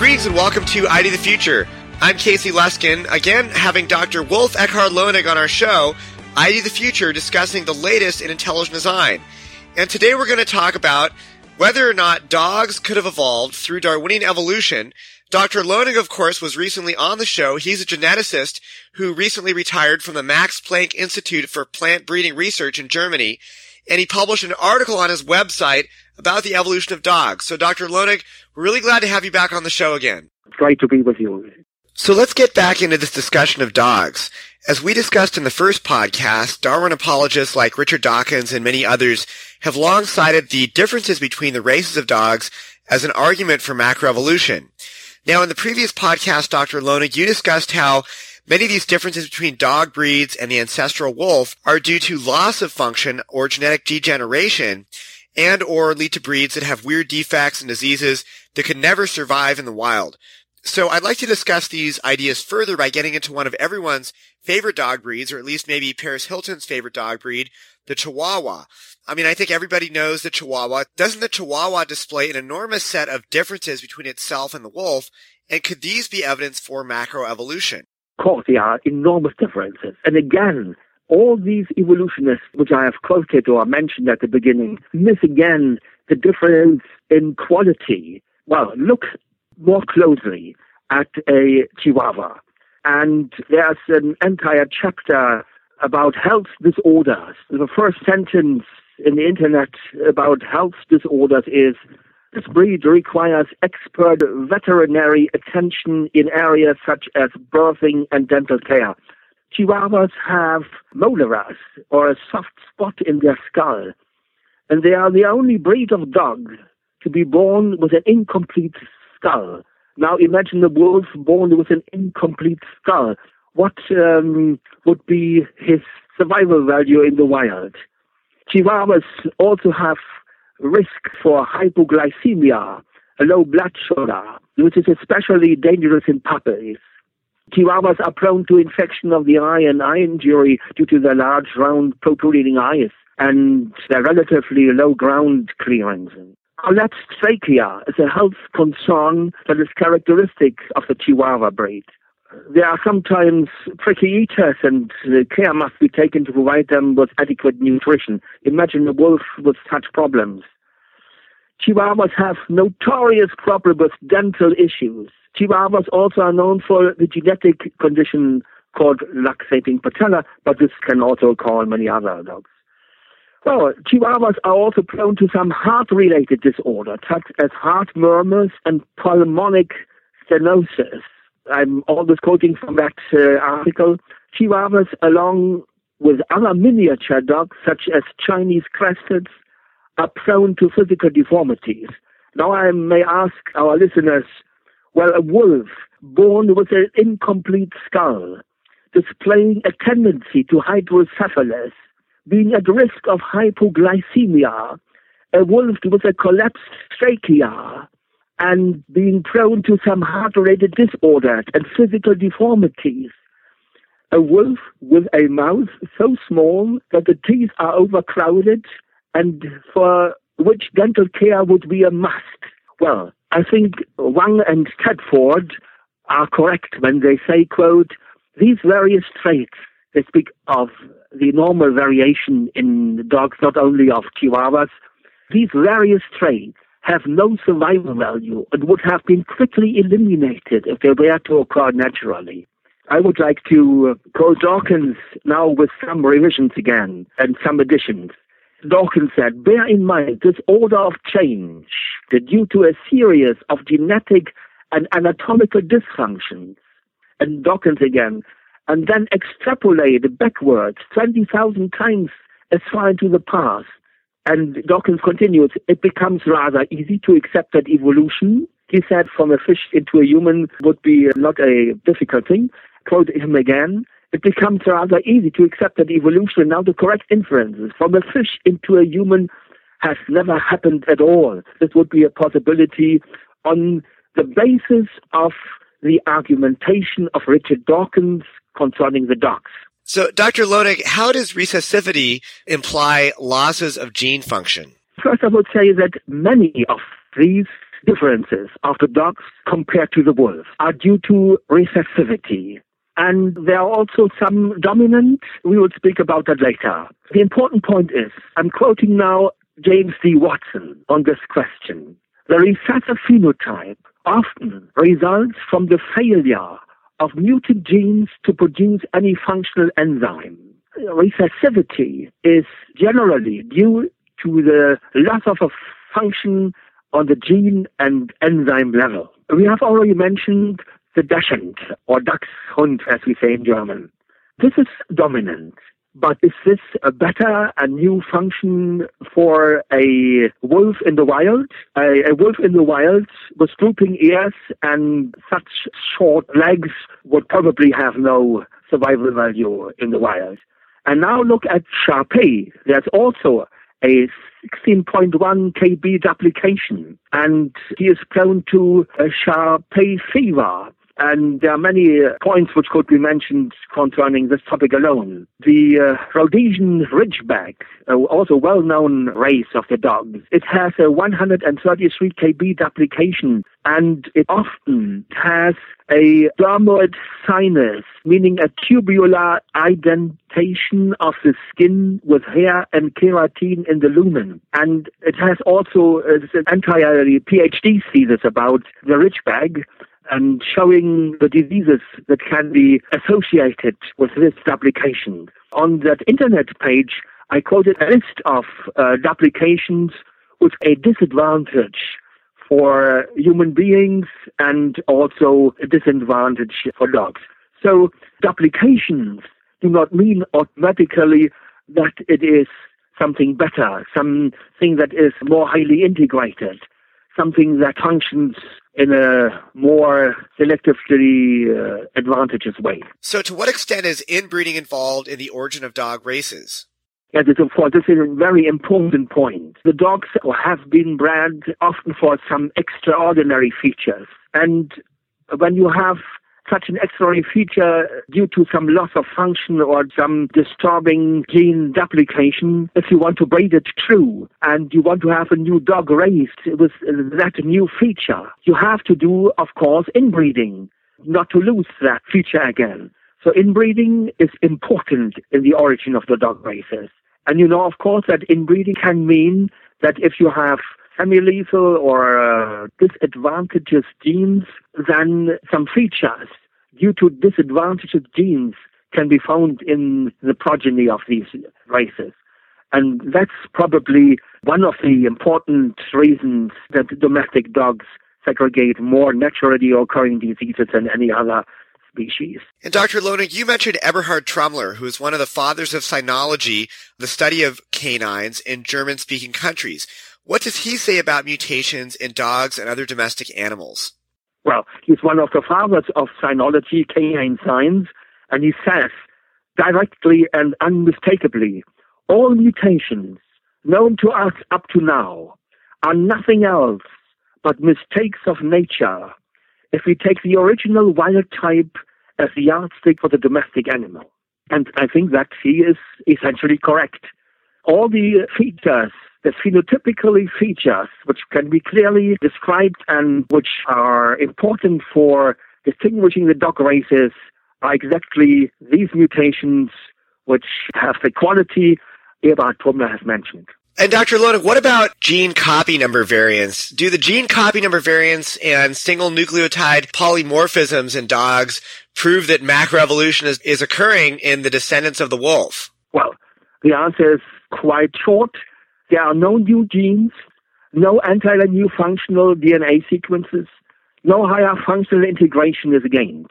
Greetings and welcome to ID the Future. I'm Casey Luskin, again having Dr. Wolf Eckhard Lonig on our show, ID the Future, discussing the latest in intelligent design. And today we're going to talk about whether or not dogs could have evolved through Darwinian evolution. Dr. Lonig, of course, was recently on the show. He's a geneticist who recently retired from the Max Planck Institute for Plant Breeding Research in Germany, and he published an article on his website about the evolution of dogs. So, Dr. Lonig, we're really glad to have you back on the show again. It's great to be with you. So let's get back into this discussion of dogs. As we discussed in the first podcast, Darwin apologists like Richard Dawkins and many others have long cited the differences between the races of dogs as an argument for macroevolution. Now, in the previous podcast, Dr. Lonig, you discussed how many of these differences between dog breeds and the ancestral wolf are due to loss of function or genetic degeneration and or lead to breeds that have weird defects and diseases that could never survive in the wild. So I'd like to discuss these ideas further by getting into one of everyone's favorite dog breeds, or at least maybe Paris Hilton's favorite dog breed, the Chihuahua. I mean, I think everybody knows the Chihuahua. Doesn't the Chihuahua display an enormous set of differences between itself and the wolf? And could these be evidence for macroevolution? Of course, there are enormous differences. And again, all these evolutionists, which I have quoted or mentioned at the beginning, miss again the difference in quality. Well, look more closely at a Chihuahua. And there's an entire chapter about health disorders. The first sentence in the internet about health disorders is, this breed requires expert veterinary attention in areas such as birthing and dental care. Chihuahuas have molars, or a soft spot in their skull, and they are the only breed of dog to be born with an incomplete skull. Now imagine a wolf born with an incomplete skull. What would be his survival value in the wild? Chihuahuas also have risk for hypoglycemia, a low blood sugar, which is especially dangerous in puppies. Chihuahuas are prone to infection of the eye and eye injury due to their large, round, protruding eyes and their relatively low ground clearance. Collapsed trachea is a health concern that is characteristic of the Chihuahua breed. They are sometimes tricky eaters, and care must be taken to provide them with adequate nutrition. Imagine a wolf with such problems. Chihuahuas have notorious problems with dental issues. Chihuahuas also are known for the genetic condition called luxating patella, but this can also call many other dogs. Well, Chihuahuas are also prone to some heart-related disorders, such as heart murmurs and pulmonic stenosis. I'm always quoting from that article. Chihuahuas, along with other miniature dogs, such as Chinese Cresteds, are prone to physical deformities. Now I may ask our listeners, well, a wolf born with an incomplete skull, displaying a tendency to hydrocephalus, being at risk of hypoglycemia, a wolf with a collapsed trachea, and being prone to some heart-related disorders and physical deformities. A wolf with a mouth so small that the teeth are overcrowded and for which dental care would be a must. Well, I think Wang and Tedford are correct when they say, quote, these various traits, they speak of the normal variation in dogs, not only of Chihuahuas, these various traits have no survival value and would have been quickly eliminated if they were to occur naturally. I would like to quote Dawkins now with some revisions again and some additions. Dawkins said, bear in mind this order of change due to a series of genetic and anatomical dysfunctions. And Dawkins again, and then extrapolate backwards 20,000 times as far into the past. And Dawkins continues, it becomes rather easy to accept that evolution, he said, from a fish into a human would be not a difficult thing. Quote him again, it becomes rather easy to accept that evolution, and now the correct inferences from a fish into a human has never happened at all. This would be a possibility on the basis of the argumentation of Richard Dawkins concerning the dogs. So, Dr. Lonig, how does recessivity imply losses of gene function? First, I would say that many of these differences of the dogs compared to the wolves are due to recessivity. And there are also some dominant. We will speak about that later. The important point is, I'm quoting now James D. Watson on this question. The recessive phenotype often results from the failure of mutant genes to produce any functional enzyme. Recessivity is generally due to the loss of a function on the gene and enzyme level. We have already mentioned the Dachshund, or Dachshund as we say in German. This is dominant, but is this a better, a new function for a wolf in the wild? A wolf in the wild with drooping ears and such short legs would probably have no survival value in the wild. And now look at Shar-Pei. There's also a 16.1 kb duplication, and he is prone to a Shar-Pei fever. And there are many points which could be mentioned concerning this topic alone. The Rhodesian Ridgeback, also a well-known race of the dogs, it has a 133 kb duplication, and it often has a dermoid sinus, meaning a tubular indentation of the skin with hair and keratin in the lumen. And it has also an entire PhD thesis about the Ridgeback, and showing the diseases that can be associated with this duplication. On that internet page, I quoted a list of duplications with a disadvantage for human beings and also a disadvantage for dogs. So duplications do not mean automatically that it is something better, something that is more highly integrated, something that functions in a more selectively advantageous way. So to what extent is inbreeding involved in the origin of dog races? Yes, this is a very important point. The dogs have been bred often for some extraordinary features. And when you have such an extraordinary feature due to some loss of function or some disturbing gene duplication, if you want to breed it true and you want to have a new dog raised with that new feature, you have to do, of course, inbreeding, not to lose that feature again. So inbreeding is important in the origin of the dog races. And you know, of course, that inbreeding can mean that if you have semi-lethal or disadvantageous genes, then some features due to disadvantageous genes can be found in the progeny of these races. And that's probably one of the important reasons that domestic dogs segregate more naturally occurring diseases than any other species. And Dr. Lohnig, you mentioned Eberhard Trommler, who is one of the fathers of cynology, the study of canines in German-speaking countries. What does he say about mutations in dogs and other domestic animals? Well, he's one of the fathers of cynology, canine science, and he says directly and unmistakably, all mutations known to us up to now are nothing else but mistakes of nature if we take the original wild type as the yardstick for the domestic animal. And I think that he is essentially correct. All the features, the phenotypically features, which can be clearly described and which are important for distinguishing the dog races, are exactly these mutations which have the quality Eberhard Trommler has mentioned. And Dr. Lohnig, what about gene copy number variants? Do the gene copy number variants and single nucleotide polymorphisms in dogs prove that macroevolution is occurring in the descendants of the wolf? Well, the answer is quite short. There are no new genes, no entirely new functional DNA sequences, no higher functional integration is gained.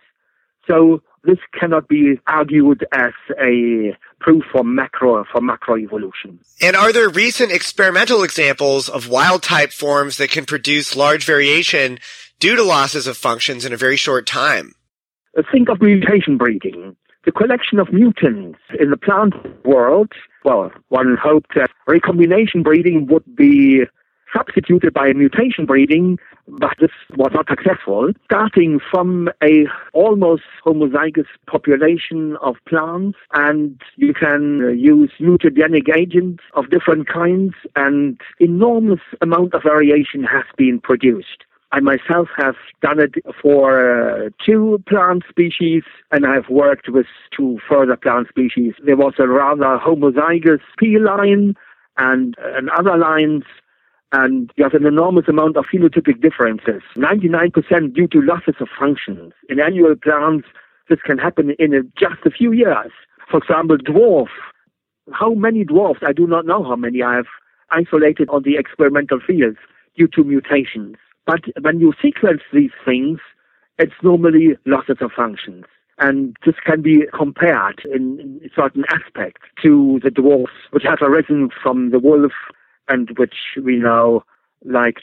So this cannot be argued as a proof for macroevolution. And are there recent experimental examples of wild-type forms that can produce large variation due to losses of functions in a very short time? Think of mutation breeding. The collection of mutants in the plant world, well, one hoped that recombination breeding would be substituted by mutation breeding, but this was not successful, starting from a almost homozygous population of plants, and you can use mutagenic agents of different kinds, and enormous amount of variation has been produced. I myself have done it for 2 plant species, and I've worked with 2 further plant species. There was a rather homozygous P line and other lines, and you have an enormous amount of phenotypic differences, 99% due to losses of functions. In annual plants, this can happen in just a few years. For example, dwarf. How many dwarfs? I do not know how many I have isolated on the experimental fields due to mutations. But when you sequence these things, it's normally losses of functions. And this can be compared in certain aspects to the dwarfs which have arisen from the wolf and which we now like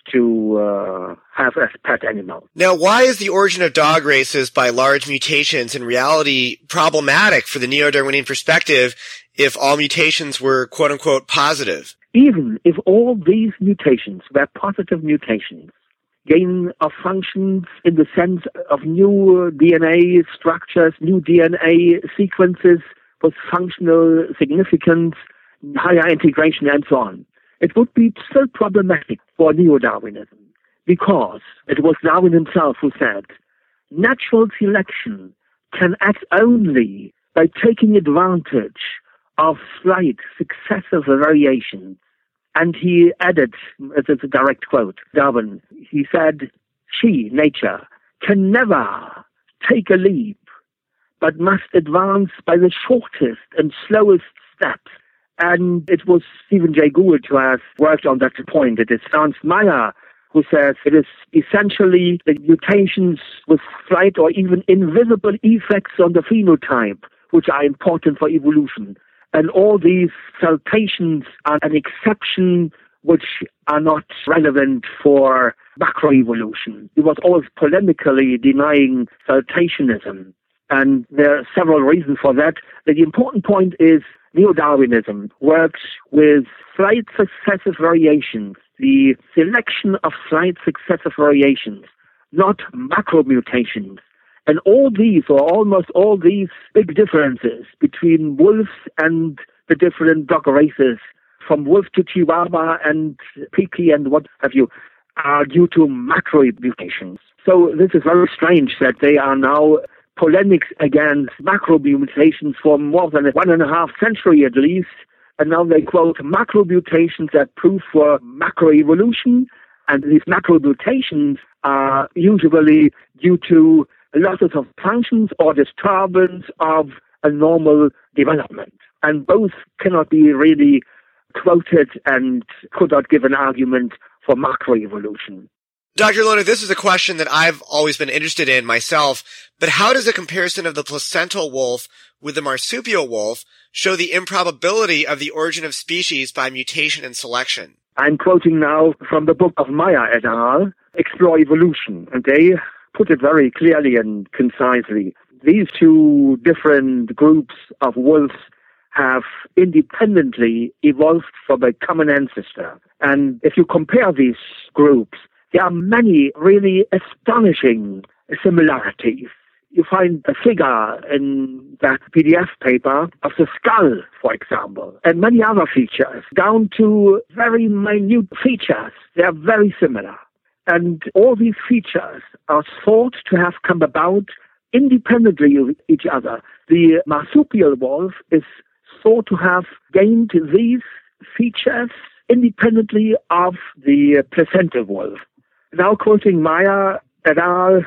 to have as pet animals. Now, why is the origin of dog races by large mutations in reality problematic for the neo-Darwinian perspective if all mutations were quote-unquote positive? Even if all these mutations were positive mutations, gain of functions in the sense of new DNA structures, new DNA sequences with functional significance, higher integration, and so on, it would be still problematic for neo-Darwinism, because it was Darwin himself who said, natural selection can act only by taking advantage of slight successive variations. And he added, as a direct quote, Darwin, he said, she, nature, can never take a leap, but must advance by the shortest and slowest steps. And it was Stephen Jay Gould who has worked on that point. It is Ernst Mayr who says it is essentially the mutations with slight or even invisible effects on the phenotype which are important for evolution. And all these saltations are an exception which are not relevant for macroevolution. He was always polemically denying saltationism. And there are several reasons for that. The important point is neo-Darwinism works with slight successive variations, the selection of slight successive variations, not macromutations. And all these, or almost all these big differences between wolves and the different dog races, from wolf to Chihuahua and Piki and what have you, are due to macro-mutations. So this is very strange that they are now polemics against macro-mutations for more than 1.5 centuries at least, and now they quote macro-mutations that prove for macroevolution, and these macro-mutations are usually due to losses of functions or disturbance of a normal development. And both cannot be really quoted and could not give an argument for macroevolution. Dr. Lohner, this is a question that I've always been interested in myself, but how does a comparison of the placental wolf with the marsupial wolf show the improbability of the origin of species by mutation and selection? I'm quoting now from the book of Mayr et al., Explore Evolution, and they put it very clearly and concisely. These 2 different groups of wolves have independently evolved from a common ancestor. And if you compare these groups, there are many really astonishing similarities. You find a figure in that PDF paper of the skull, for example, and many other features, down to very minute features. They are very similar. And all these features are thought to have come about independently of each other. The marsupial wolf is thought to have gained these features independently of the placental wolf. Now quoting Mayr et al.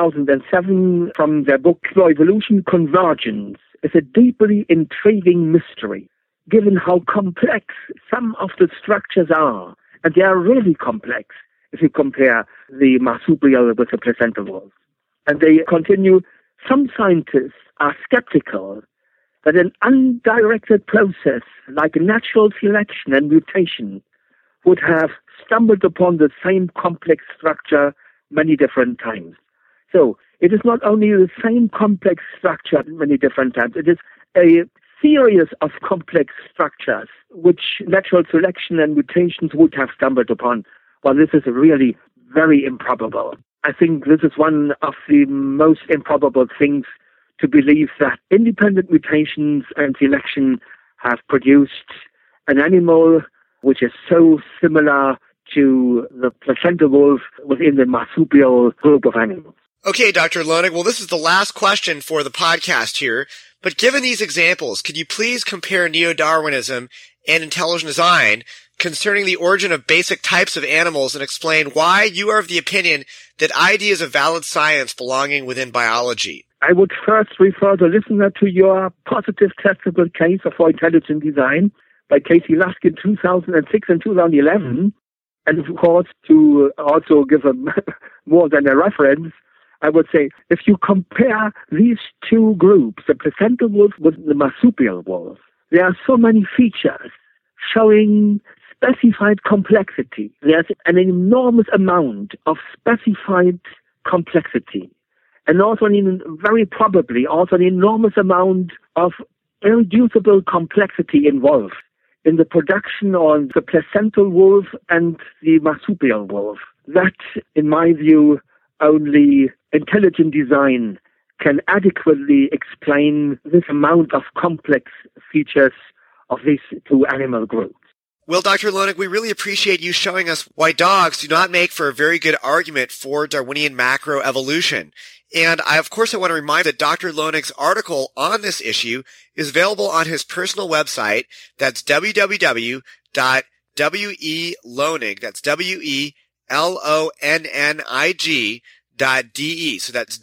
2007 from their book Explore Evolution, convergence is a deeply intriguing mystery, given how complex some of the structures are. And they are really complex if you compare the marsupial with the placental wolf. And they continue, some scientists are skeptical that an undirected process like natural selection and mutation would have stumbled upon the same complex structure many different times. So it is not only the same complex structure many different times, it is a series of complex structures which natural selection and mutations would have stumbled upon well, this is really very improbable. I think this is one of the most improbable things to believe that independent mutations and selection have produced an animal which is so similar to the placenta wolf within the marsupial group of animals. Okay, Dr. Lonig, well, this is the last question for the podcast here, but given these examples, could you please compare neo-Darwinism and intelligent design concerning the origin of basic types of animals and explain why you are of the opinion that ID is a valid science belonging within biology? I would first refer the listener to your positive testable case for intelligent design by Casey Luskin 2006 and 2011. And of course, to also give a more than a reference, I would say if you compare these two groups, the placental wolf with the marsupial wolf, there are so many features showing specified complexity. There's an enormous amount of specified complexity. And also, very probably, also an enormous amount of irreducible complexity involved in the production of the placental wolf and the marsupial wolf. That, in my view, only intelligent design can adequately explain this amount of complex features of these two animal groups. Well, Dr. Lonig, we really appreciate you showing us why dogs do not make for a very good argument for Darwinian macroevolution. And of course, I want to remind that Dr. Lonig's article on this issue is available on his personal website. That's www.welonig, that's WELONNIG.de. So that's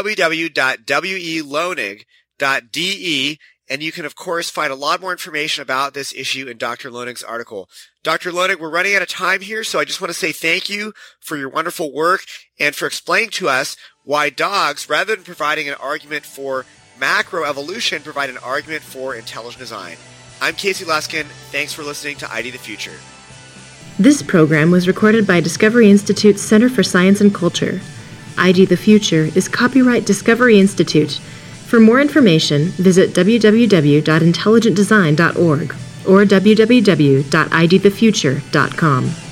www.welonig.de. And you can, of course, find a lot more information about this issue in Dr. Lonig's article. Dr. Lonig, we're running out of time here, so I just want to say thank you for your wonderful work and for explaining to us why dogs, rather than providing an argument for macroevolution, provide an argument for intelligent design. I'm Casey Luskin. Thanks for listening to ID the Future. This program was recorded by Discovery Institute's Center for Science and Culture. ID the Future is copyright Discovery Institute. For more information, visit www.intelligentdesign.org or www.idthefuture.com.